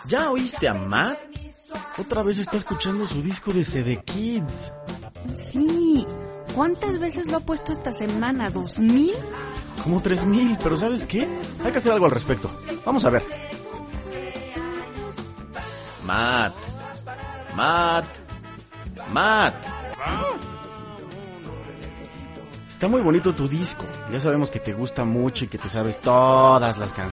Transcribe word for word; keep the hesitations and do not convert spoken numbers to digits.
¿Ya oíste a Matt? Otra vez está escuchando su disco de C D Kids. Sí. ¿Cuántas veces lo ha puesto esta semana? ¿Dos mil? Como tres mil, pero ¿sabes qué? Hay que hacer algo al respecto. Vamos a ver. Matt. Matt. Matt. Está muy bonito tu disco. Ya sabemos que te gusta mucho y que te sabes todas las canciones.